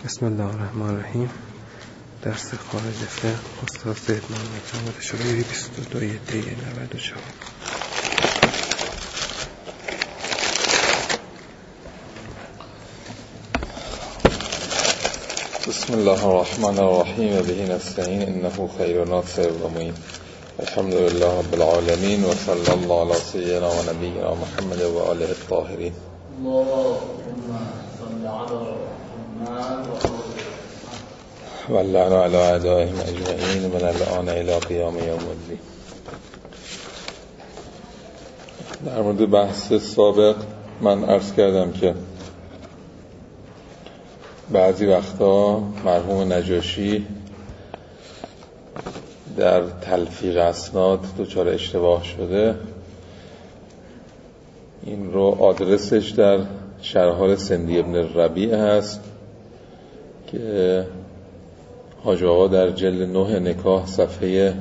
بسم الله الرحمن الرحیم. درس خارج فقه استاد زید محمد جواد شبیری 22 دی 94. بسم الله الرحمن الرحیم و به نستعین انه خیر ناصر و معین. الحمد لله رب العالمین و صلی الله علی سیدنا و نبینا محمد و آله الطاهرین. واللعن علی اعدائهم اجمعین من الآن الی قیام یوم الدین. در مورد بحث سابق من عرض کردم که بعضی وقتا مرحوم نجاشی در تلفیق اسناد دچار اشتباه شده. این رو آدرسش در شرح سندی ابن ربیع هست که حاج آقا در جلد 9 نکاح صفحه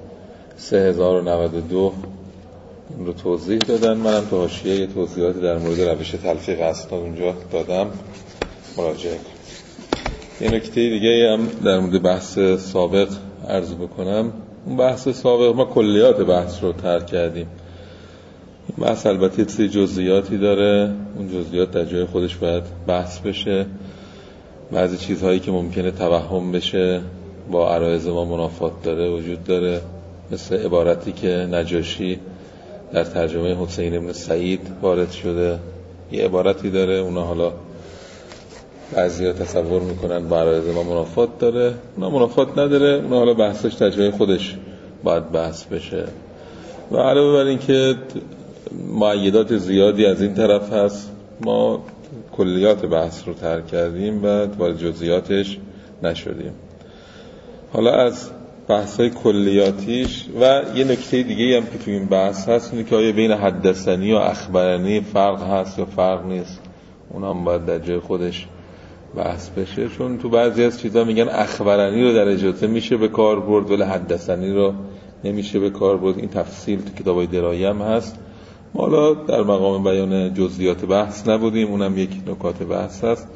3092 این رو توضیح دادن. منم تو حاشیه یه توضیحاتی در مورد روش تلفیق اسناد اونجا دادم، مراجعه کنید. یه نکته دیگه هم در مورد بحث سابق عرض بکنم. اون بحث سابق ما کلیات بحث رو ترک کردیم. این بحث البته سری جزئیاتی داره، اون جزئیات در جای خودش باید بحث بشه. بعضی چیزهایی که ممکنه توهم بشه با عرایض ما منافات داره وجود داره، مثل عبارتی که نجاشی در ترجمه حسین بن سعید وارد شده. یه عبارتی داره اونا حالا بعضی‌ها تصور میکنن با عرایض ما منافات داره، اونا منافات نداره، اونا حالا بحثش در جای خودش باید بحث بشه. و علاوه بر این که مؤیدات زیادی از این طرف هست، ما کلیات بحث رو ترک کردیم و وارد جزئیاتش نشدیم. حالا از بحث‌های کلیاتیش و یه نکته دیگه هم که توی این بحث هست اینه که آیا بین حدثنی و اخبرنی فرق هست یا فرق نیست. اونا هم باید در جای خودش بحث بشه، چون تو بعضی از چیزا میگن اخبرنی رو در اجازه میشه به کار برد ولی حدثنی رو نمیشه به کار برد. این تفصیل تو کتابای درایه هم هست. ما حالا در مقام بیان جزئیات بحث نبودیم، اونم یک نکات بحث هست.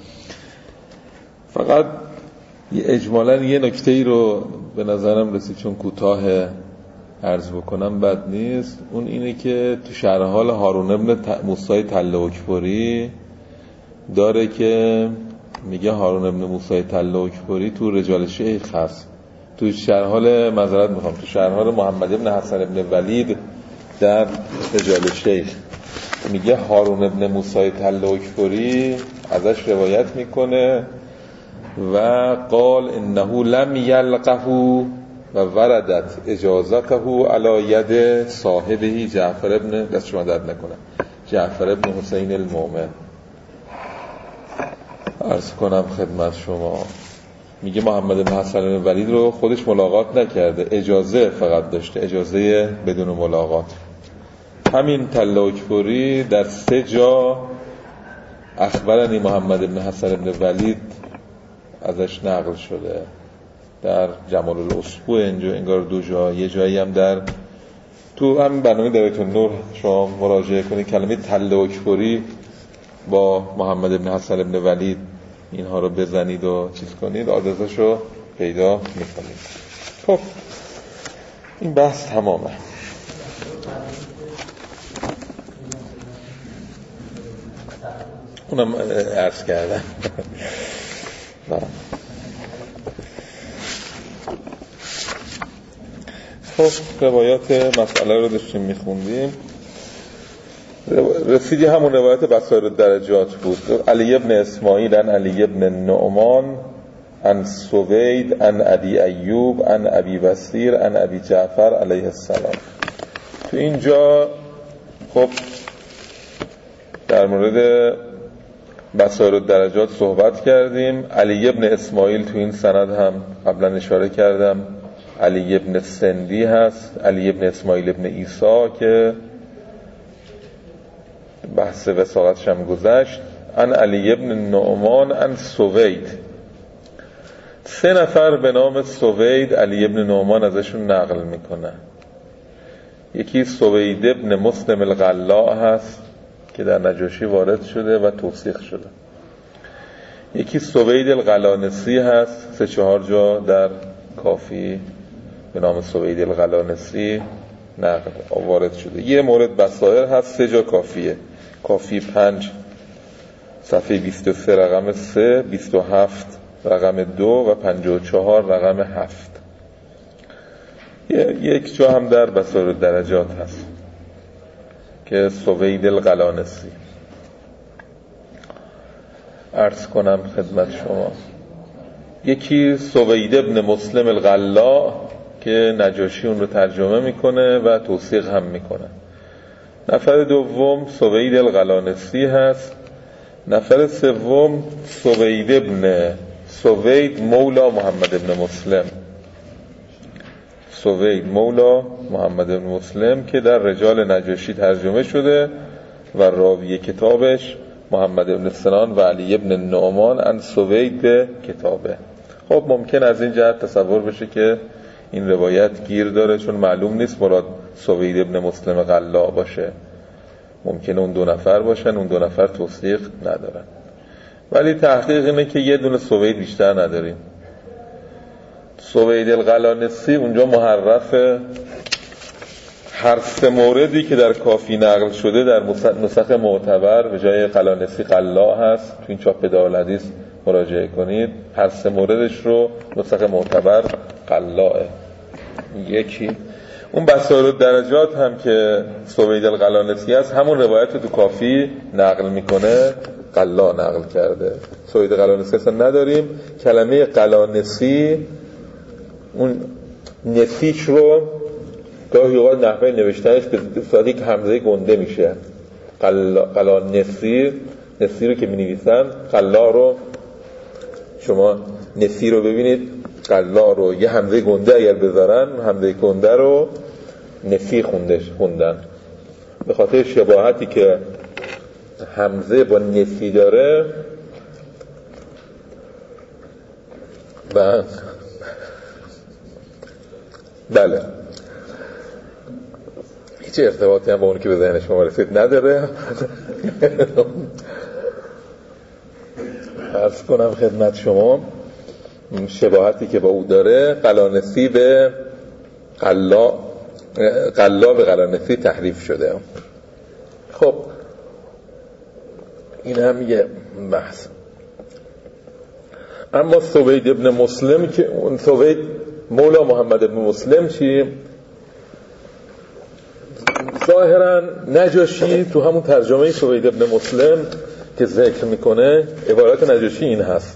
فقط اجمالاً یه نکته‌ای رو به نظرم رسید چون کوتاه عرض بکنم بد نیست. اون اینه که تو شرح حال هارون بن موسی تله‌اکبری داره که میگه هارون بن موسی تله‌اکبری تو رجال شیخ هست. تو شرح حال تو شرح حال محمد بن حسن بن ولید در رجال شیخ میگه هارون بن موسی تله‌اکبری ازش روایت میکنه و قال انه لم یلقه و وردت اجازته علی ید صاحبه جعفر ابن دست شما درد نکنه جعفر ابن حسین المؤمن. عرض کنم خدمت شما، میگه محمد بن حسن بن ولید رو خودش ملاقات نکرده، اجازه فقط داشته، اجازه بدون ملاقات. همین تله‌اکبری در 3 جا اخبرنی محمد بن حسن بن ولید ازش نقل شده. در جمال الاسبوع اینجا انگار 2 جا، یه جایی هم در تو همین برنامه دایره النور شما مراجعه کنید کلمه تله‌اکبری با محمد بن حسن بن ولید اینها رو بزنید و چیز کنید، آدرسش رو پیدا میکنید. خب این بحث تمامه. اونم عرض کردم. خب روایات مسئله رو داشتیم میخوندیم، رسیدی همون روایت بصائر الدرجات بود. علی ابن اسماعیل عن علی ابن نعمان عن سوید عن ابی ایوب عن ابی بصیر عن ابی جعفر علیه السلام. تو اینجا خب در مورد بصائر الدرجات صحبت کردیم. علی ابن اسماعیل تو این سند هم قبلا اشاره کردم علی ابن سندی هست، علی ابن اسماعیل ابن عیسی که بحث وثاقتش هم گذشت. عن علی ابن نعمان عن سوید. 3 نفر به نام سوید علی ابن نعمان ازشون نقل میکنه. یکی سوید ابن مسلم القلاع هست که در نجاشی وارد شده و توثیق شده. یکی سوید القلانسی هست 3-4 جا در کافی به نام سوید القلانسی نقل وارد شده. یه مورد بصائر هست 3 جا کافیه. کافی 5 صفحه 23 رقم 3، 27 رقم 2 و 54 رقم 7. یک جا هم در بصائر درجات هست که سوید القلانسی. عرض کنم خدمت شما یکی سوید ابن مسلم القلاع که نجاشی اون رو ترجمه میکنه و توثیق هم میکنه. نفر دوم سوید القلانسی هست. نفر سوم سوید مولا محمد ابن مسلم، سوید مولا محمد ابن مسلم که در رجال نجاشی ترجمه شده و راوی کتابش محمد ابن سنان و علی ابن نعمان ان سوید به کتابه. خب ممکن از این جهت تصور بشه که این روایت گیر داره چون معلوم نیست مراد سوید ابن مسلم قلاع باشه، ممکنه اون 2 نفر باشن، اون 2 نفر توثیق ندارن، ولی تحقیق اینه که یه دونه سوید بیشتر نداریم. سوید القلانسی اونجا محرفه. هر 3 موردی که در کافی نقل شده در نسخ معتبر به جای قلانسی قلاع هست. تو این چاپ دارالحدیث مراجعه کنید، هر 3 موردش رو نسخ معتبر قلاعه. یکی اون بصائر درجات هم که سوید القلانسی هست همون روایت رو تو کافی نقل میکنه، قلاع نقل کرده. سوید قلانسی اصلا نداریم. کلمه قلانسی اون نسیش رو گاهی اوقات نحوه نوشتنش به صورت یک همزه گنده میشه. قلانسی، نسی رو که می نویسن قلاع رو شما نسی رو ببینید، قلاع رو یه همزه گنده اگر بذارن همزه گنده رو نسی خوندن به خاطر شباهتی که همزه با نسی داره. بله هیچ ارتباطی هم با اون که به ذهن شما رسید نداره. عرض کنم خدمت شما شباهتی که با او داره، قلانسی به قلاع به قلانسی تحریف شده. خب این هم یه بحث. اما سوید ابن مسلم که اون سوید مولا محمد ابن مسلم چی؟ ظاهرا نجاشی تو همون ترجمه سوید ابن مسلم که ذکر میکنه عبارت نجاشی این هست: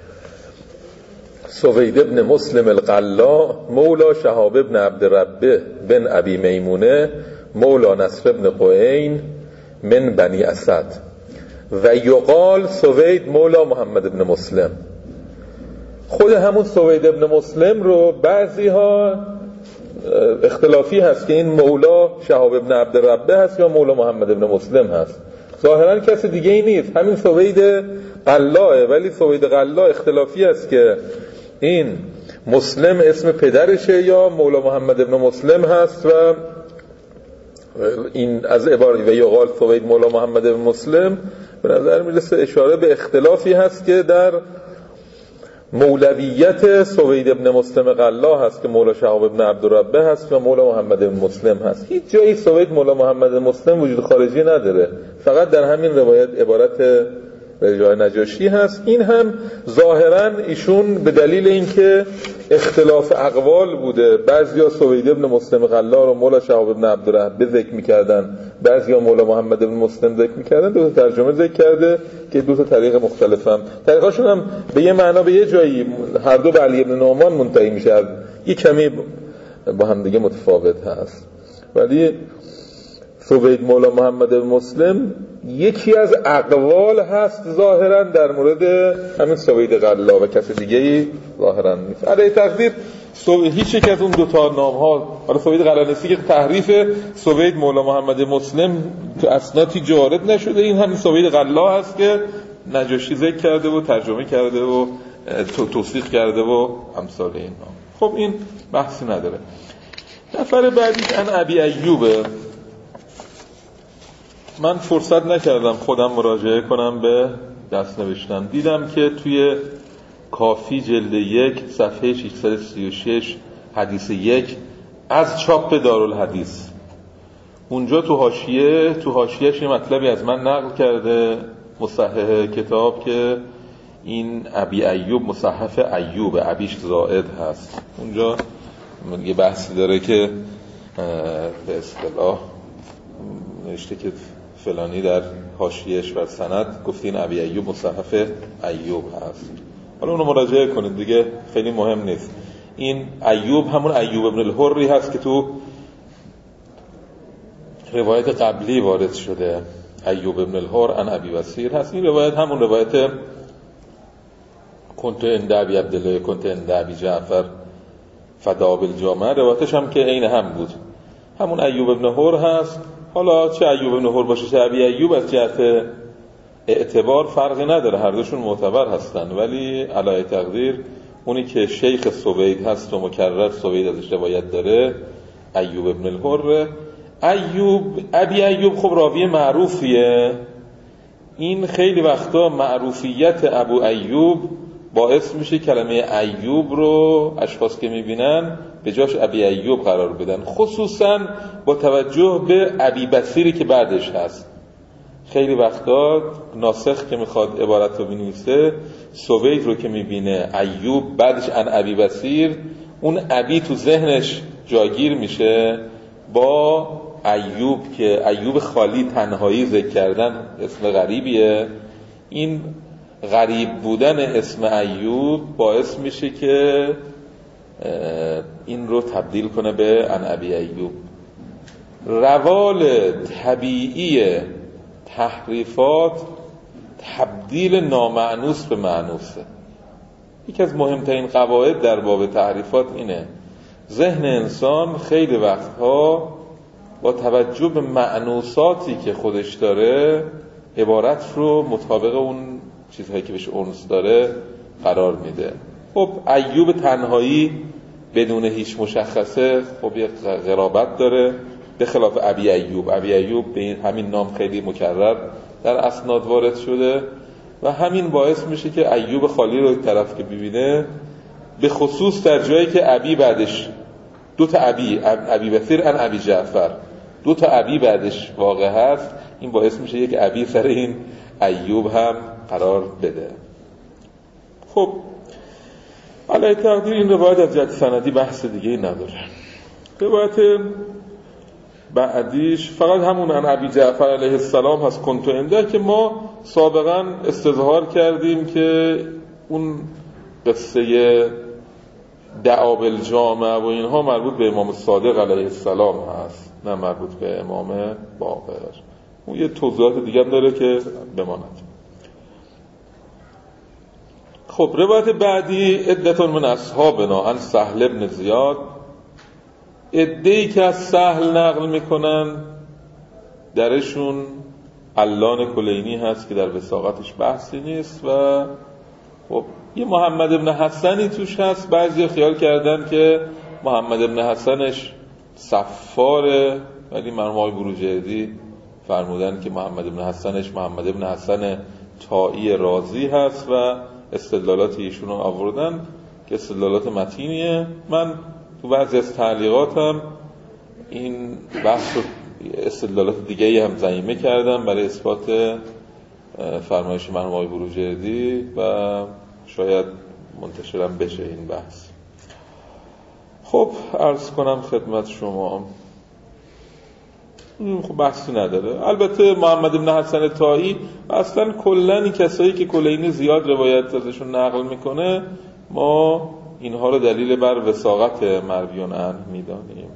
سوید ابن مسلم القلاع مولا شهاب ابن عبدالربه بن ابی میمونه مولا نصر ابن قعین من بنی اسد و یقال سوید مولا محمد ابن مسلم. خود همون سوید ابن مسلم رو بعضی ها اختلافی هست که این مولا شهاب ابن عبدالربه هست یا مولا محمد ابن مسلم هست. ظاهرا کسی دیگه ای نیست، همین سوید قلاعه، ولی سوید قلاع اختلافی هست که این مسلم اسم پدرشه یا مولا محمد ابن مسلم هست. و این از عبارت و یقال سوید مولا محمد ابن مسلم به نظر میرسه اشاره به اختلافی هست که در مولویت سوید ابن مسلم قلاع هست که مولا شهاب ابن عبدالربه هست و مولا محمد ابن مسلم هست. هیچ جایی سوید مولا محمد ابن مسلم وجود خارجی نداره، فقط در همین روایت عبارت رجای نجاشی هست. این هم ظاهرا ایشون به دلیل اینکه اختلاف اقوال بوده، بعضیا سوید ابن مسلم قلاع رو مولا شهاب ابن عبدالربه ذکر می‌کردن، بعضیا مولا محمد ابن مسلم ذکر می‌کردن، دو تا ترجمه ذکر کرده که دو تا طریق مختلفن. طریقاشون هم به یه معنا به یه جایی هر دو به علی ابن نعمان منتهی میشه، یه کمی با هم دیگه متفاوت هست. ولی سوید مولا محمد ابن مسلم یکی از اقوال هست ظاهرا در مورد همین سوید قلاع و کسی دیگه‌ای ظاهرا نیست. علیه تقدیر هیچ یک از اون دو تا نام ها، حالا سوید قلانسی که تحریف سوید مولا محمد مسلم تو اسنادی جارد نشده، این همین سوید قلاع هست که نجاشی ذکر کرده و ترجمه کرده و توثیق کرده و امثال این نام. خب این بحثی نداره. نفر بعدیش ان ابی ایوبه. من فرصت نکردم خودم مراجعه کنم به دست نوشتم دیدم که توی کافی جلد 1 صفحه 636 حدیث 1 از چاپ دارالحدیث، اونجا تو حاشیه‌اش یه مطلبی از من نقل کرده مصحح کتاب که این ابی ایوب مصحف ایوب، ابیش زائد هست. اونجا یه بحثی داره که به اصطلاح نوشته که فلانی در حاشیه‌اش بر سند گفته این ابی ایوب مصحف ایوب هست. حالا اونو مراجعه کنید دیگه، خیلی مهم نیست. این ایوب همون ایوب ابن الحری هست که تو روایت قبلی وارد شده، ایوب ابن الحر عن ابی بصیر هست. این روایت همون روایت کنت عند ابی عبدالله کنت عند ابی جعفر فدا بالجامع، روایتش هم که عین هم بود، همون ایوب ابن حر هست. حالا چه ایوب ابن حر باشه چه ابی ایوب از جهت اعتبار فرقی نداره، هر دوشون معتبر هستن، ولی علی تقدیر اونی که شیخ سوید هست و مکرر سوید ازش روایت داره ایوب ابن الحر. ابی ایوب خب راوی معروفیه. این خیلی وقتا معروفیت ابو ایوب باعث میشه کلمه ایوب رو اشخاص که میبینن به جاش ابی ایوب قرار بدن، خصوصا با توجه به ابی بصیری که بعدش هست. خیلی وقتا ناسخ که میخواد عبارت رو بنویسه، سوید رو که میبینه ایوب بعدش ان ابی بصیر، اون ابی تو ذهنش جاگیر میشه با ایوب که ایوب خالی تنهایی ذکر کردن اسم غریبیه. این غریب بودن اسم ایوب باعث میشه که این رو تبدیل کنه به ان ابی ایوب. روال طبیعی تحریفات تبدیل نامعنوس به معنوسه. یکی از مهمترین قواعد در باب تحریفات اینه، ذهن انسان خیلی وقتها با توجه به معنوساتی که خودش داره عبارت رو مطابق اون چیزهایی که بهش انس داره قرار میده. خب ایوب تنهایی بدون هیچ مشخصه خب یه غرابت داره، به خلاف ابی ایوب. ابی ایوب به همین نام خیلی مکرر در اسناد وارد شده و همین باعث میشه که ایوب خالی رو طرف که ببینه، به خصوص در جایی که ابی بعدش دو تا ابی بصیر ان ابی جعفر، دو تا ابی بعدش واقع هست، این باعث میشه یک ابی سر این ایوب هم قرار بده. خب علی تقدیر این روایت از جهت سندی بحث دیگه نداره. روایت بعدیش فقط همون ان ابی جعفر علیه السلام هست کنتو عنده، که ما سابقا استظهار کردیم که اون قصه دعا بالجامع و اینها مربوط به امام صادق علیه السلام هست، نه مربوط به امام باقر. اون یه توضیحات دیگه هم داره که بماند. خب روایت بعدی عدتون من اصحابنا عن سهل بن زیاد، عده‌ای که از سهل نقل میکنن درشون علان کلینی هست که در وثاقتش بحثی نیست و خب یه محمد ابن حسنی توش هست. بعضی خیال کردن که محمد ابن حسنش صفاره، ولی مرحوم آقای بروجردی فرمودن که محمد ابن حسنش محمد ابن حسن طائی رازی هست و استدلالات ایشون رو آوردن که استدلالات متینیه. من تو بعضی از تعلیقاتم این بحث رو استدلالات دیگه‌ای هم ضمیمه کردم برای اثبات فرمایش مرحوم آقای بروجردی و شاید منتشرم بشه این بحث. خب عرض کنم خدمت شما، خب بحثی نداره. البته محمد ابن حسن طائی و اصلا کلن این کسایی که کلینی زیاد روایت ازشون نقل میکنه، ما اینها رو دلیل بر وثاقت مرویان عنه میدانیم.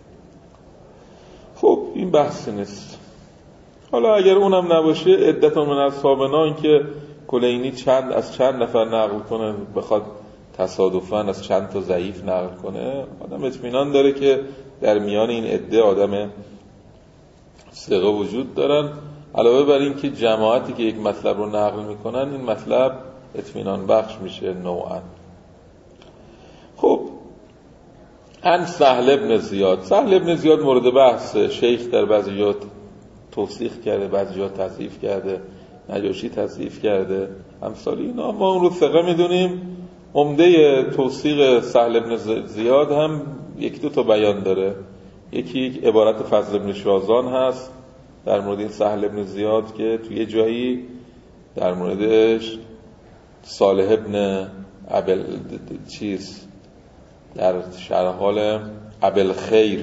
خب این بحثی نیست. حالا اگر اونم نباشه، عدتون من اصحابنا، این که کلینی از چند نفر نقل کنه، بخواد تصادفاً از چند تا ضعیف نقل کنه، آدم اطمینان داره که در میان این عده آدم ثقه وجود دارن. علاوه بر این که جماعتی که یک مطلب رو نقل میکنن، این مطلب اطمینان بخش میشه نوعاً. خب عن سهل ابن زیاد. سهل ابن زیاد مورد بحث، شیخ در بعضی جا توثیق کرده، بعضی جا تضعیف کرده. نجاشی تضعیف کرده امثال اینا. ما اون رو ثقه میدونیم. عمده توثیق سهل بن زیاد هم یک دو تا بیان داره. یکی عبارت فضل بن شازان هست در مورد این سهل بن زیاد که توی جایی در موردش صالح بن در شرح حال ابوالخیر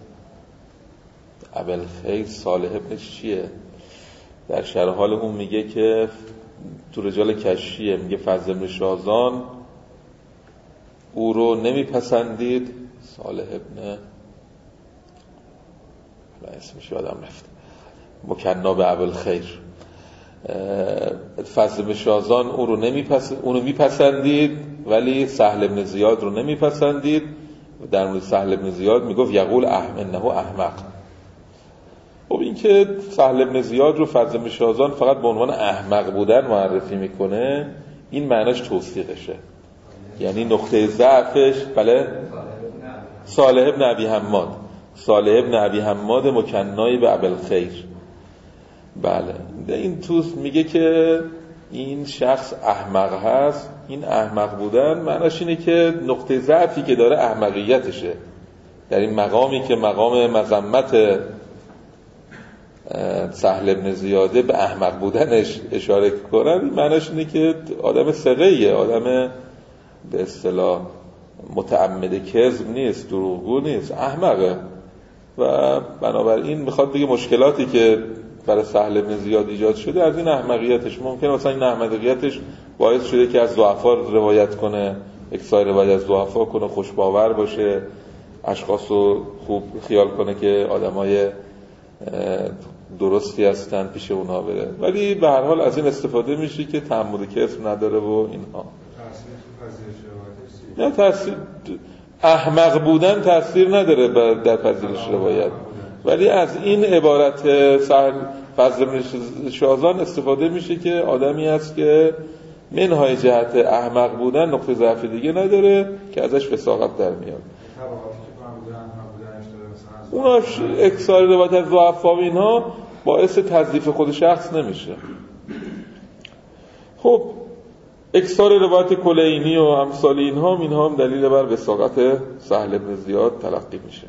صالح بنش چیه؟ در شرح حال اون میگه که تو رجال کشیه، میگه فضل بن شازان او رو نمیپسندید. صالح بن اسمش یادم رفت، مکنا به ابوالخیر. فضل بن شازان اونو میپسندید ولی سهل بن زیاد رو نمیپسندید. در مورد سهل بن زیاد میگفت یقول انه احمق. خب این که سهل بن زیاد رو فضل بن شازان فقط به عنوان احمق بودن معرفی میکنه، این معناش توثیقشه، یعنی نقطه ضعفش بله صالح بن ابی حماد مکنای به ابوالخیر. بله این توست میگه که این شخص احمق هست. این احمق بودن معناش اینه که نقطه ضعفی که داره احمقیتشه. در این مقامی که مقام مذمت سهل بن زیاده به احمق بودنش اشاره کنن، این معناش اینه که آدم ثقه‌ایه، آدم به اصطلاح متعمد کذب نیست، دروغگو نیست، احمقه. و بنابراین میخواد بگه مشکلاتی که برای سهل بن زیاد ایجاد شده از این احمقیتش. ممکنه مثلا این احمقیتش باعث شده که از ضعفا روایت کنه، اکثار روایت از ضعفا کنه، خوشباور باشه، اشخاص رو خوب خیال کنه که آدمای درستی هستن، پیش اونها بره. ولی به هر حال از این استفاده میشه که تعمد کذب نداره و اینها. نه تاثیر احمق بودن تاثیر نداره در پذیرش روایت، ولی از این عبارت فضل بن شازان استفاده میشه که آدمی هست که منهای جهت احمق بودن نقطه ضعف دیگه نداره که ازش وثاقت در میاد. اوناش اکثار روایت از ضعفا و اینها باعث تضعیف خود شخص نمیشه. خب اکثار روایت کلینی و امثال اینها هم دلیل بر وثاقت سهل بن زیاد تلقی میشه.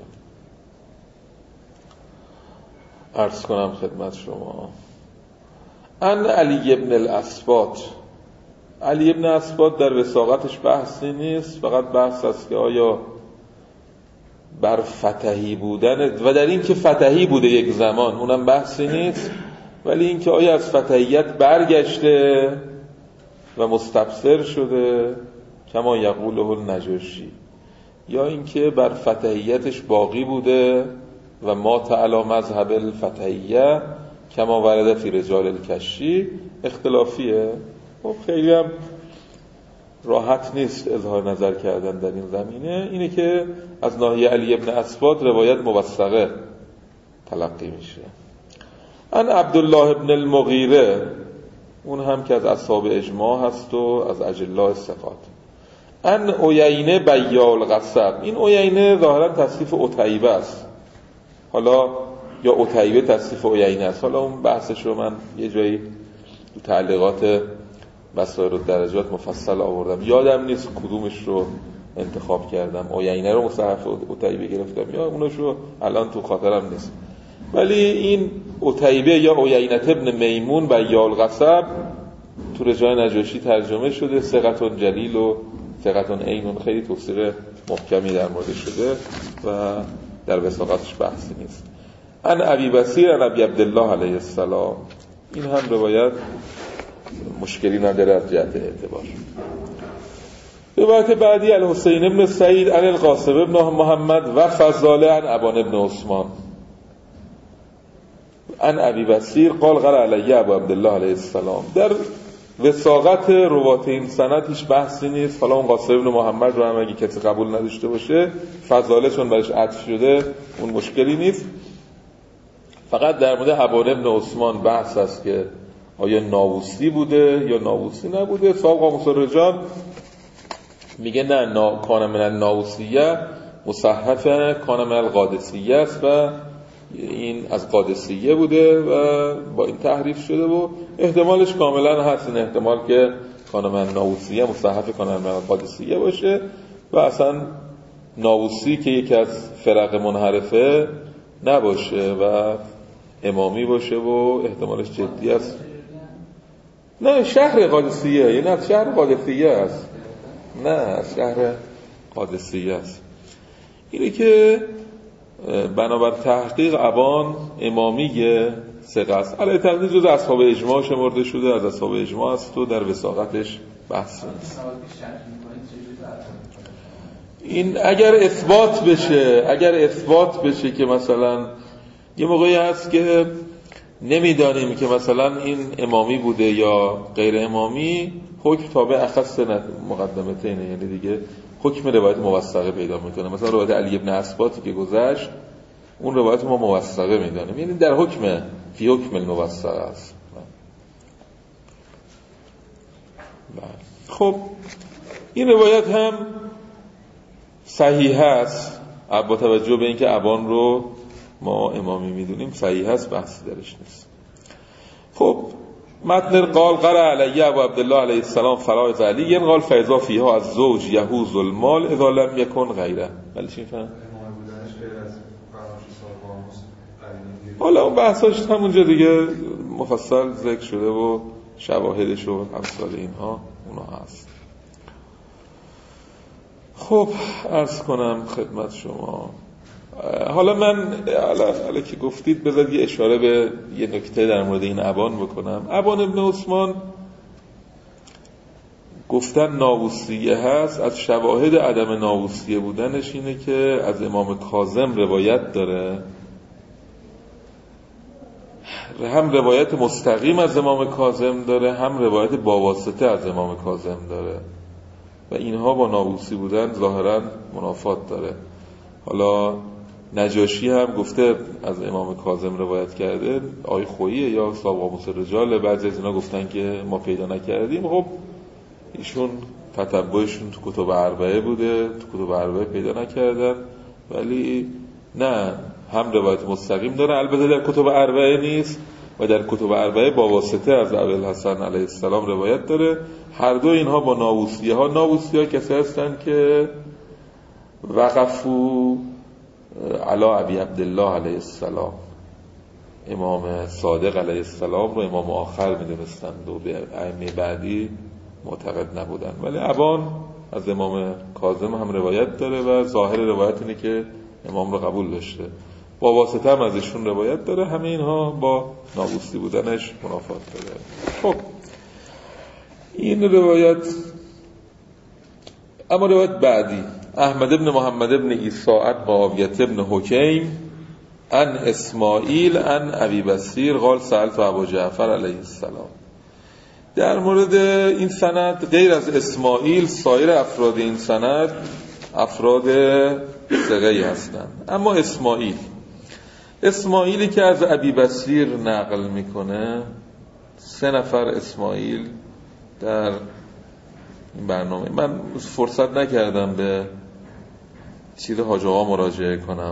عرض کنم خدمت شما ان علی بن الاسباط. علی بن اسباط در وثاقتش بحثی نیست، فقط بحث است که آیا بر فتحی بودن و در این که فتحی بوده یک زمان، اونم بحثی نیست، ولی این که آیا از فتحیت برگشته و مستبصر شده کما یقوله النجاشی، یا این که بر فتحیتش باقی بوده و مات علی مذهب الفتحیه کما ورد فی رجال الکشی. اختلافیه. خب خیلی هم راحت نیست اظهار نظر کردن در این زمینه. اینه که از ناحیه علی بن اسباط روایت موثقه تلقی میشه. ان عبدالله بن المغیره، اون هم که از اصحاب اجماع هست و از اجلاء ثقات. ان عیینه بیال قصب. این عیینه ظاهرا تصریف عتیبه است، حالا یا عتیبه تصریف عیینه است. حالا اون بحثش رو من یه جایی تو تعلیقات بصائر الدرجات مفصل آوردم، یادم نیست کدومش رو انتخاب کردم. عیینه رو مصحف عتیبه گرفتم یا اونش رو الان تو خاطرم نیست. ولی این عتیبه یا عیینه ابن میمون بیال قصب تو رجال نجاشی ترجمه شده. ثقة جلیل و ثقة عین، خیلی توثیق محکمی در مورد شده و در وثاقتش بحثی نیست. ان ابی بصیر ان ابی عبدالله علیه السلام. این هم روایت مشکلی نداره از جهت اعتبار. روایت بعدی الحسین بن سعید عن القاسم بن محمد و فضاله عن ابان بن عثمان عن ابی بصیر قال قرأ علی ابو عبدالله علیه السلام. در وثاقت روات این سند هیچ بحثی نیست. حالا اون قاسم بن محمد رو هم اگه کسی قبول نداشته باشه، فضاله چون برش عطف شده اون مشکلی نیست. فقط در مورد ابان بن عثمان بحث است که آیا ناووسی بوده یا ناووسی نبوده. صاحب قاموس الرجال میگه نه، کان من الناووسیه مصحف کان من القادسیه است و این از قادسیه بوده و با این تحریف شده و احتمالش کاملا هست، این احتمال که کانمن ناووسیه مصحف کانمن قادسیه باشه و اصلا ناووسی که یکی از فرق منحرفه نباشه و امامی باشه و احتمالش جدی است. نه شهر قادسیه، یعنی از شهر قادسیه است، نه از شهر قادسیه است. اینه که بنابر تحقیق ابان امامیه ثقه است. علی تقدیر جز اصحاب اجماع شمرده شده، از اصحاب اجماع است و در وثاقتش بحث نیست. این اگر اثبات بشه که مثلا یه موقعی هست که نمیدانیم که مثلا این امامی بوده یا غیر امامی، حکم تابع اخص مقدمتینه، یعنی دیگه حکم روایت موثقه پیدا میکنه. مثلا روایت علی ابن اسباطی که گذشت، اون روایت ما موثقه میدانیم، یعنی در حکم فی حکم الموثقه است. خب این روایت هم صحیح است با توجه به اینکه ابان رو ما امامی میدونیم، صحیح است، بحثی درش نیست. خب متن قال قرأ علی ابو عبدالله علیه السلام فرائض علی قال فاذا فیها از زوج یهوز المال اذا لم یکن غیره. ولی چی فهم؟ حالا اون بحثاش همونجا دیگه مفصل ذکر شده و شواهدش و امثال اینها اونا هست. خب عرض کنم خدمت شما، حالا من حالا که گفتید بذارید یه اشاره به یه نکته در مورد این ابان بکنم. ابان ابن عثمان گفتن ناووسیه هست، از شواهد عدم ناووسیه بودنش اینه که از امام کاظم روایت داره، هم روایت مستقیم از امام کاظم داره، هم روایت با واسطه از امام کاظم داره و اینها با ناووسی بودن ظاهرا منافات داره. حالا نجاشی هم گفته از امام کاظم روایت کرده، آی خوییه یا صاحب قاموس رجال، بعضی از اینا گفتن که ما پیدا نکردیم. خب ایشون تتبعشون تو کتب اربعه بوده، تو کتب اربعه پیدا نکردن، ولی نه هم روایت مستقیم داره، البته در کتب اربعه نیست و در کتب اربعه با واسطه از ابوالحسن علیه السلام روایت داره. هر دو اینها با ناووسیه ها. ناووسیه ها کسی هستن که وقفو علی ابی عبدالله علیه السلام، امام صادق علیه السلام رو امام آخر میدونستند و به ائمه بعدی معتقد نبودن. ولی ابان از امام کاظم هم روایت داره و ظاهر روایت اینه که امام رو قبول داشته، با واسطه هم ازشون روایت داره. همه اینها با ناووسی بودنش منافات داره. خب این روایت، اما روایت بعدی احمد ابن محمد ابن عیسی عن معاویه ابن حکیم عن اسماعیل عن ابی بصیر قال سألت ابا جعفر علیه السلام. در مورد این سند غیر از اسماعیل سایر افراد این سند افراد ثقه‌ای هستند، اما اسماعیلی که از ابی بصیر نقل میکنه، 3 نفر اسماعیل در این برنامه، من فرصت نکردم به چیز حاج آقا مراجعه کنم،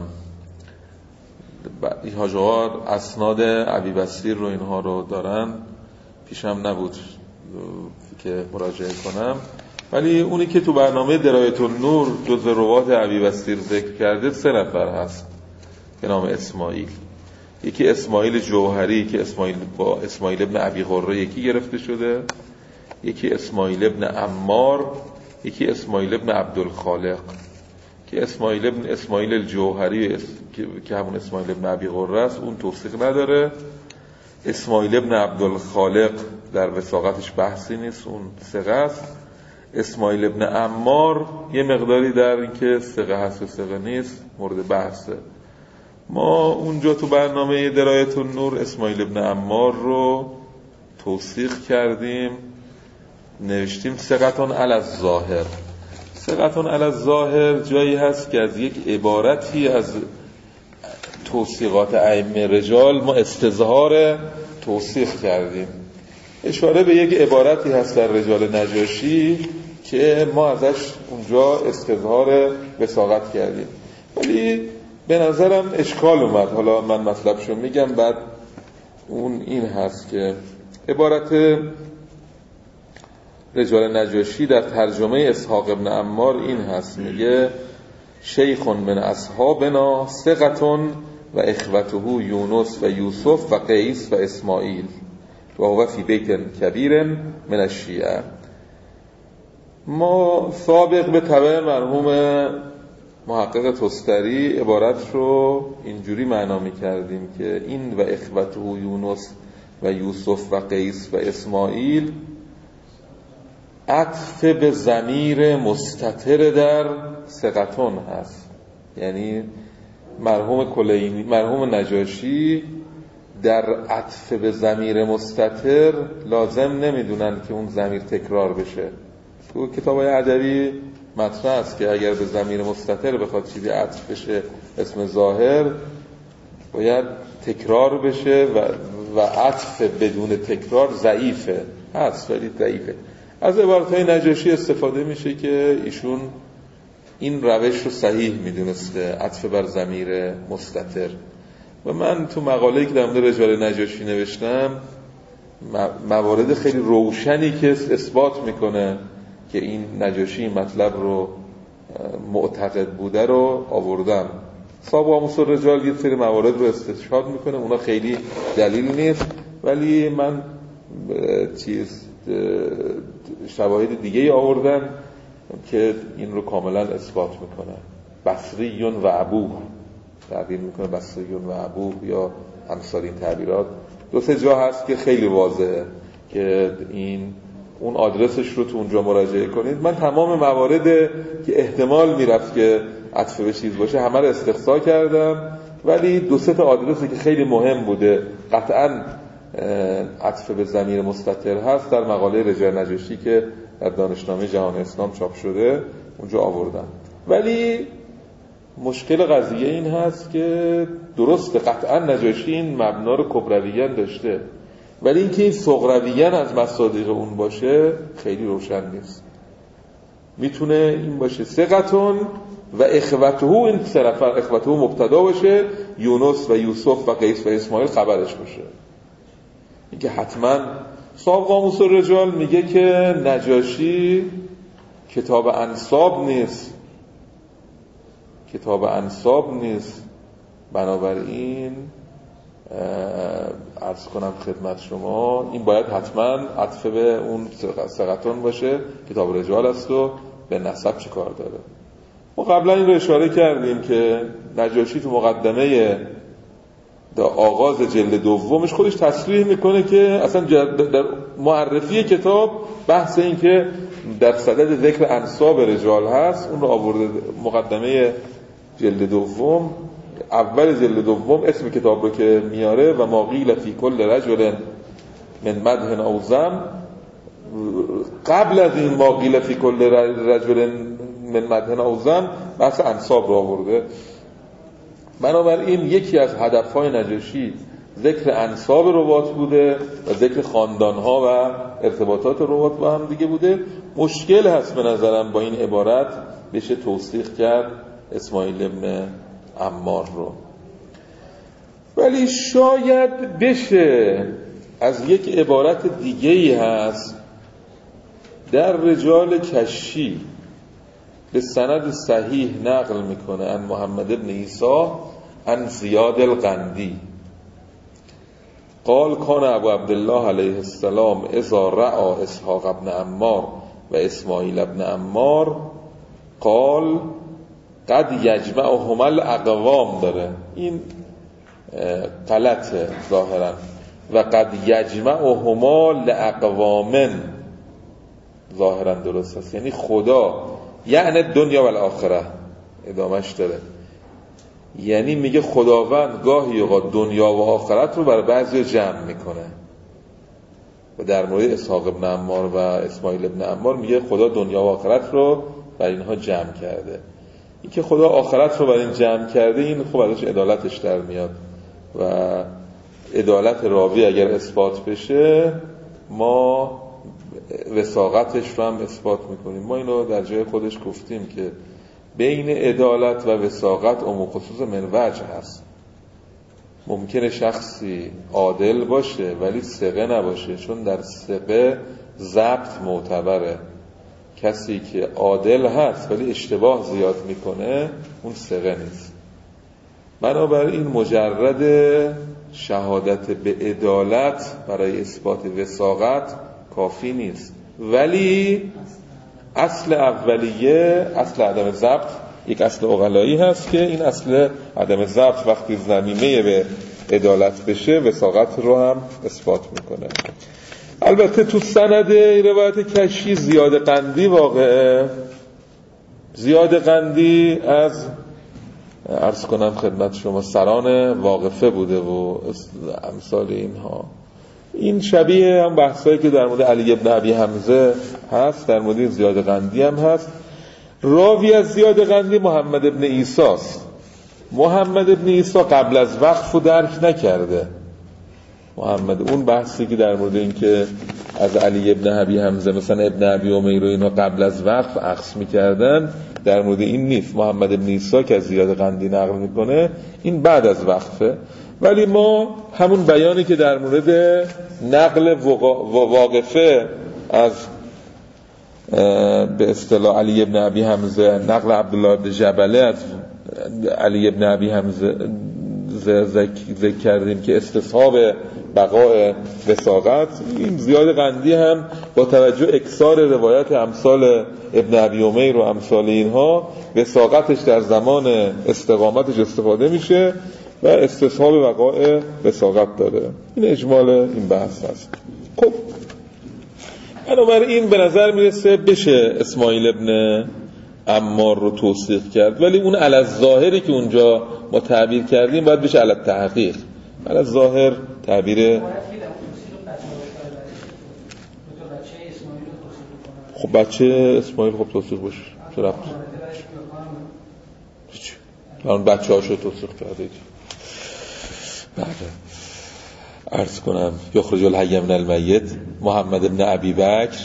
حاج آقا اسناد ابی بصیر رو اینها رو دارن، پیشم نبود که مراجعه کنم، ولی اونی که تو برنامه درایت النور جز روات ابی بصیر ذکر کرده 3 نفر هست به نام اسماعیل. یکی اسماعیل جوهری که با اسماعیل ابن ابی قره یکی گرفته شده، یکی اسماعیل ابن عمار، یکی اسماعیل ابن عبدالخالق که اسماعیل الجوهری که همون اسماعیل ابن ابی قره است اون توثیق نداره. اسماعیل ابن عبدالخالق در وثاقتش بحثی نیست، اون ثقه است. اسماعیل ابن عمار یه مقداری در این که ثقه هست و ثقه نیست مورد بحثه. ما اونجا تو برنامه درایت النور اسماعیل ابن عمار رو توثیق کردیم، نوشتیم ثقتون علی الظاهر. ثقتون علی الظاهر جایی هست که از یک عبارتی از توثیقات ائمه رجال ما استظهار توثیق کردیم. اشاره به یک عبارتی هست در رجال نجاشی که ما ازش اونجا استظهار وثاقت کردیم، ولی به نظرم اشکال اومد. حالا من مطلبشو میگم، بعد اون این هست که عبارت رجال نجاشی در ترجمه اسحاق ابن عمار این هست، میگه شیخ من اصحابنا ثقتون و اخوته یونس و یوسف و قیس و اسماعیل و هو فی بیت کبیر من الشیعه. ما سابق به تبع مرحوم محقق تستری عبارت رو اینجوری معنا می‌کردیم که این و اخوته یونس و یوسف و قیس و اسماعیل عطف به ضمیر مستتر در ثقتون هست. یعنی مرحوم نجاشی در عطف به ضمیر مستتر لازم نمیدونن که اون ضمیر تکرار بشه. تو کتاب‌های ادبی مطرح است که اگر به ضمیر مستتر بخواد چیزی عطف بشه اسم ظاهر باید تکرار بشه و عطف بدون تکرار ضعیفه، هست ولی ضعیفه. از عبارت‌های نجاشی استفاده میشه که ایشون این روش رو صحیح میدونسته، عطف بر ضمیر مستتر. و من تو مقاله‌ای که در مورد رجال نجاشی نوشتم موارد خیلی روشنی که اثبات میکنه که این نجاشی مطلب رو معتقد بوده رو آوردم. صاحب قاموس الرجال یه سری موارد رو استشهاد میکنه، اونا خیلی دلیل نیست، ولی من شواهد دیگه آوردم که این رو کاملا اثبات میکنه. بصریون و ابوه تعبیر میکنه، بصریون و ابوه یا امثال این تعبیرات. دو سه جا هست که خیلی واضحه که اون آدرسش رو تو اونجا مراجعه کنید. من تمام موارد که احتمال میرفت که عطف به چیز باشه همه رو استقصا کردم، ولی دو سه تا آدرسی که خیلی مهم بوده قطعاً عطف به ضمیر مستتر هست در مقاله رجال نجاشی که در دانشنامه جهان اسلام چاپ شده اونجا آوردم. ولی مشکل قضیه این هست که درسته قطعا نجاشی این مبنا رو کبرویین داشته، ولی اینکه این صغرویین از مصادیق اون باشه خیلی روشن نیست. میتونه این باشه ثقتون و اخوته، این اخوته مبتدا باشه، یونس و یوسف و قیس و اسماعیل خبرش باشه. اینکه حتما صاحب قاموس الرجال میگه که نجاشی کتاب انساب نیست، بنابراین عرض کنم خدمت شما این باید حتما عطف به اون ثقتون باشه، کتاب رجال است و به نسب چی کار داره. ما قبلا این رو اشاره کردیم که نجاشی تو مقدمه در آغاز جلد دومش خودش تصریح میکنه که اصلا در معرفی کتاب بحث این که در صدد ذکر انساب رجال هست اون رو آورده. مقدمه جلد دوم، اول جلد دوم اسم کتاب رو که میاره و ما قیل فی کل رجل من مدح او ذم، قبل از این ما قیل فی کل رجل من مدح او ذم بحث انساب رو آورده. بنابراین یکی از هدفهای نجاشی ذکر انساب روات بوده و ذکر خاندانها و ارتباطات روات با هم دیگه بوده. مشکل هست به نظرم با این عبارت بشه توثیق کرد اسماعیل ابن عمار رو، ولی شاید بشه از یک عبارت دیگه‌ای هست در رجال کشی به سند صحیح نقل میکنه عن محمد ابن عیسی عن زیاد القندی قال کان ابو عبدالله علیه السلام اذا رأى اسحاق ابن عمار و اسماعیل ابن عمار قال قد یجمعهما الاقوام، داره این غلطه ظاهرا، و قد یجمعهما لاقوام ظاهرا درست است، یعنی خدا یعنی دنیا و الاخره ادامهش داره، یعنی میگه خداوند گاهی اوقات دنیا و آخرت رو برای بعضی جمع میکنه. و در مورد اسحاق ابن عمار و اسماعیل ابن عمار میگه خدا دنیا و آخرت رو برای اینها جمع کرده. این که خدا آخرت رو برای این جمع کرده این خب ازش عدالتش در میاد و عدالت راوی اگر اثبات بشه ما وثاقتش رو هم اثبات میکنیم. ما اینو در جای خودش گفتیم که بین عدالت و وثاقت عموم خصوص من وجه هست. ممکنه شخصی عادل باشه ولی ثقه نباشه، چون در ثقه ضبط معتبره. کسی که عادل هست ولی اشتباه زیاد میکنه اون ثقه نیست. بنابراین مجرد شهادت به عدالت برای اثبات وثاقت کافی نیست، ولی اصل اولیه، اصل عدم ضبط، یک اصل عقلایی هست که این اصل عدم ضبط وقتی ضمیمه به عدالت بشه وثاقت رو هم اثبات میکنه. البته تو سند روایت کشی زیاد قندی واقعه. زیاد قندی از عرض کنم خدمت شما سران واقفه بوده و امثال اینها. این شبیه هم بحثایی که در مورد علی ابن ابی حمزه هست، در مورد زیاد قندی هم هست. راوی از زیاد قندی محمد ابن عیسی است. محمد ابن عیسی قبل از وقف رو درک نکرده. محمد اون بحثی که در مورد این که از علی ابن ابی حمزه مثلا ابن ابی امیر و اینا قبل از وقف اخذ می‌کردن، در مورد این نیست. محمد ابن عیسی که از زیاد قندی نقل میکنه این بعد از وقفه، ولی ما همون بیانی که در مورد نقل واقفه از به اصطلاح علی ابن ابی حمزه، نقل عبدالله ابن جبله از علی ابن ابی حمزه ذکر کردیم که استصحاب بقاء وثاقت، این زیاد قندی هم با توجه اکثار روایت امثال ابن ابی امیر و امثال اینها وثاقتش در زمان استقامتش استفاده میشه و استصحاب بقاء وثاقت داره. این اجمال این بحث هست. خب بنابراین به نظر میرسه بشه اسماعیل ابن عمار رو توثیق کرد، ولی اون علی الظاهری که اونجا ما تعبیر کردیم باید بشه علی التحقیق. علی الظاهر تعبیر خب بچه اسماعیل خب توثیق باشه، چه ربطی؟ اون بچه هاشو توثیق کرده. بله عرض کنم یخرج الحی من المیت محمد ابن ابی بکر.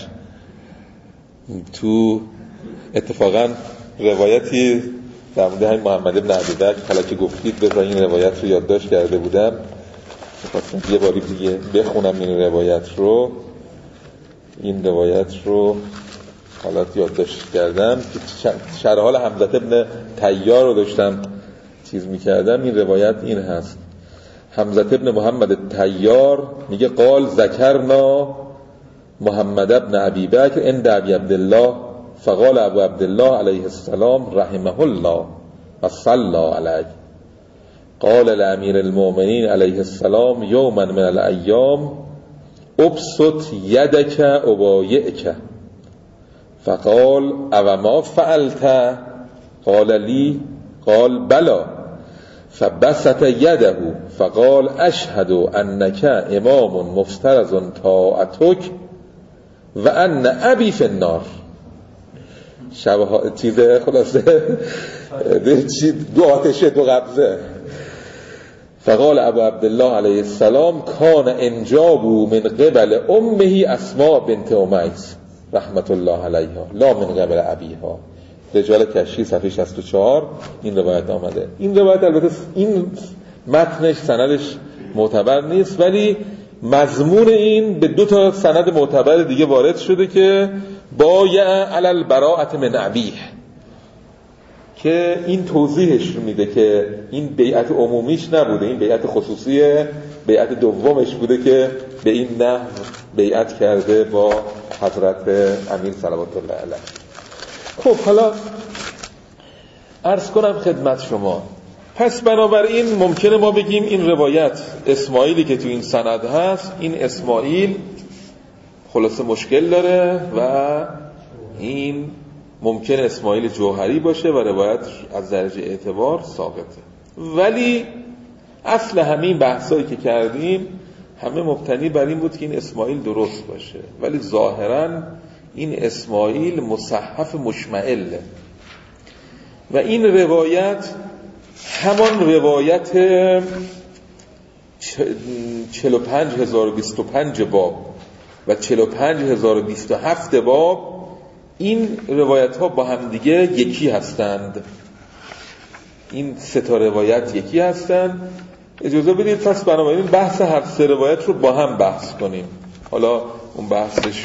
تو اتفاقا روایتی در مورد همین محمد ابن ابی بکر حالا که گفتید بذار این روایت رو یادداشت کرده بودم، می‌خواستم یه باری دیگه بخونم این روایت رو. این روایت رو حالا یادداشت کردم که شرح حال حمزه ابن طیار رو داشتم چیز می‌کردم. این روایت این هست: حمزه ابن محمد طیار میگه قال ذکرنا محمد ابن ابی بکر عند ابی عبدالله فقال ابو عبدالله علیه السلام رحمه الله و صلی علیه قال لامیر المؤمنین علیه السلام یوما من الایام ابسط یدک ابایعک فقال او ما فعلت قال لی قال بلا فبسط یده فقال اشهد انک امام مفترض طاعتک و ان ابی فی النار. شبه چیز خلاصه دو آتشه دو قبضه. فقال ابو عبدالله علیه السلام کان انجاب من قبل امه اسماء بنت امیس رحمت الله علیها لا من قبل ابیها. رجال کشی صفحه 64 این روایت آمده. این روایت البته این متنش سندش معتبر نیست، ولی مضمون این به دو تا سند معتبر دیگه وارد شده که بایع علی البراءة من ابیه، که این توضیحش رو میده که این بیعت عمومیش نبوده، این بیعت خصوصی بیعت دومش بوده که به این نحو بیعت کرده با حضرت امیر صلوات الله علیه. خب حالا عرض کنم خدمت شما، پس بنابراین ممکنه ما بگیم این روایت اسماعیلی که تو این سند هست، این اسماعیل خلاصه مشکل داره و این ممکنه اسماعیل جوهری باشه و روایت از درجه اعتبار ثابته. ولی اصل همین بحثایی که کردیم همه مبتنی بر این بود که این اسماعیل درست باشه، ولی ظاهراً این اسماعیل مصحف مشمعله و این روایت همان روایت 45025 باب و 45027 باب، این روایت ها با هم دیگه یکی هستند. این سه تا روایت یکی هستند. اجازه بدید پس بنابراین بحث هر سه روایت رو با هم بحث کنیم. حالا اون بحثش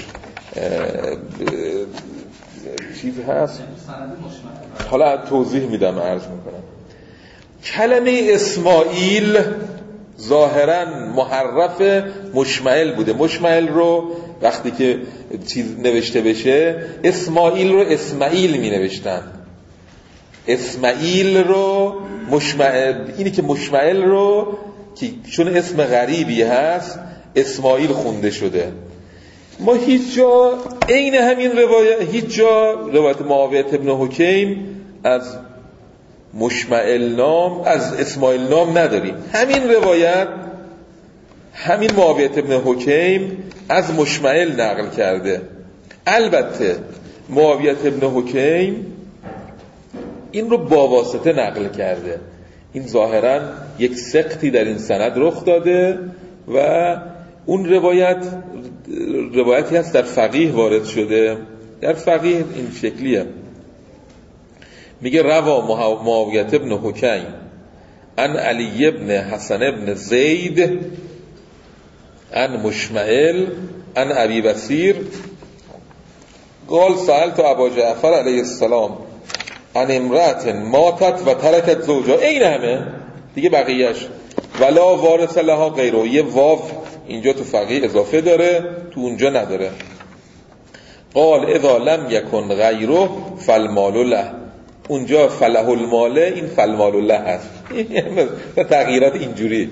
چیز هست، حالا توضیح میدم، عرض میکنم. کلمه اسماعیل ظاهراً محرف مشمعل بوده. مشمعل رو وقتی که چیز نوشته بشه اسماعیل رو اسماعیل می نوشتن. اسماعیل رو اینی که مشمعل رو که چون اسم غریبی هست اسماعیل خونده شده. ما هیچ جا عین همین روایت، هیچ جا روایت معاویه ابن حکیم از مشمعل نام، از اسماعیل نام نداریم. همین روایت، همین معاویه ابن حکیم از مشمعل نقل کرده. البته معاویه ابن حکیم این رو با واسطه نقل کرده. این ظاهراً یک سقطی در این سند رخ داده و اون روایتی هست در فقیه وارد شده. در فقیه این شکلیه، میگه روا معاویه ابن حکیم عن علی ابن حسن ابن زید عن مشمعل عن ابی بصیر قال سألت ابا جعفر علیه السلام عن امرأة ماتت و ترکت زوجها. این همه دیگه بقیهش ولا وارث لها غیره. یه واو اینجا تو فقیه اضافه داره، تو اونجا نداره. قال اذا لم یکن غیره فالمال له. اونجا فله المال، این فالمال له هست. تغییرات اینجوری.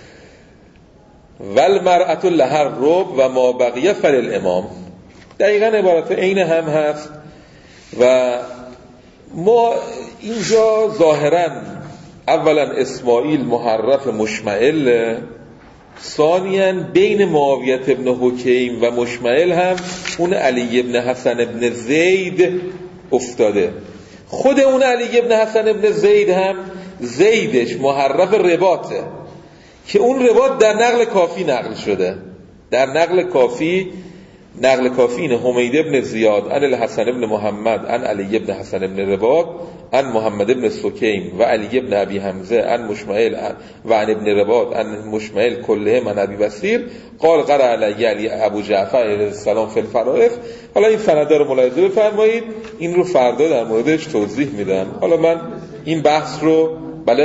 والمرأة لها الربع و ما بقیه فللامام. دقیقاً عبارت عین هم هست. و ما اینجا ظاهراً اولا اسماعیل محرف مشمعل، ثانیاً بین معاویه ابن حکیم و مشمعل هم اون علی ابن حسن ابن زید افتاده. خود اون علی ابن حسن ابن زید هم زیدش محرف رباطه که اون رباط در نقل کافی نقل شده. در نقل کافی اینه حمید ابن زیاد عن الحسن ابن محمد عن علی ابن حسن ابن رباط عن محمد ابن سکیم و علی ابن ابی حمزه عن مشمعل و عن ابن رباط عن مشمعل کلهم عن ابی بصیر قال قرأ علی ابو جعفر علیه السلام فی الفرائض. حالا این سندا رو ملاحظه بفرمایید، این رو فردا در موردش توضیح میدم. حالا من این بحث رو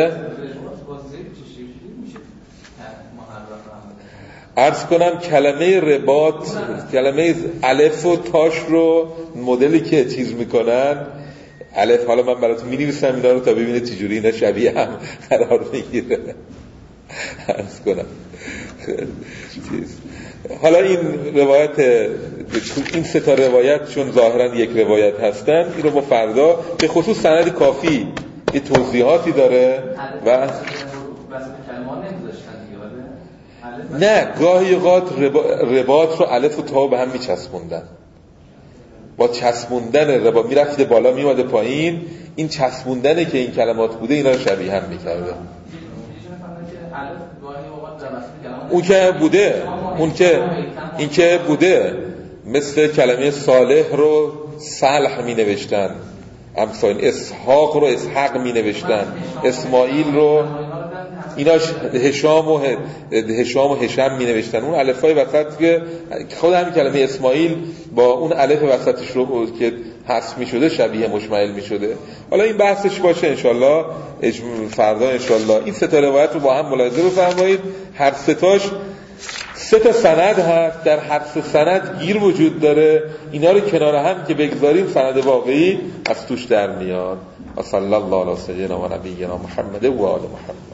عرض کنم. کلمه رباط، کلمه الف و تاش رو مدلی که چیز میکنن الف، حالا من براتون می‌نویسم اینا رو تا ببینید چجوری اینا شبیه هم قرار میگیره. عرض کنم حالا این روایت، این سه تا روایت چون ظاهرا یک روایت هستن، این رو ما فردا به خصوص سند کافی یه توضیحاتی داره و نه گاهی اوقات رباط رو الف و تا به هم میچسبوندن. با چسبوندن رباط میرفته بالا میومده پایین، این چسبوندنه که این کلمات بوده اینا رو شبیه هم میکرده. اون که بوده، این که بوده مثل کلمه صالح رو صالح می نوشتن، امثال اسحاق رو اسحاق می نوشتن، اسماعیل رو ایناش هشام و هشام می نوشتن. اون الفای وسط که خود همین کلمه اسماعیل با اون الف وسطش رو که حذف می شده شبیه مشمعل می شده. حالا این بحثش باشه انشالله فردا انشالله. این سه تا روایت رو با هم ملاحظه بفرمایید. هر سه تاش سه تا سند هست، در هر سه سند گیر وجود داره. اینا رو کنار هم که بگذاریم سند واقعی از توش در میاد. صلی الله علی سیدنا و نبینا محمد و آل محمد.